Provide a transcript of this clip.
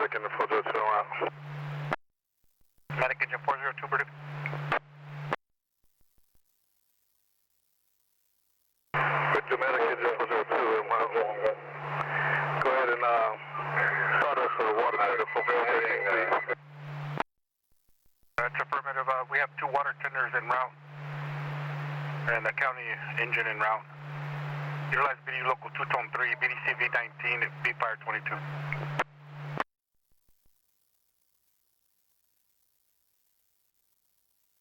Medic in the 402 out. Medic engine 402, Purdue. With the medic engine 402 in my home. Go ahead and start us for the water tender for Bellevue, please. That's affirmative. We have 2 water tenders en route and a county engine en route. Utilize BD local 2 tone 3, BDC V19, B fire 22.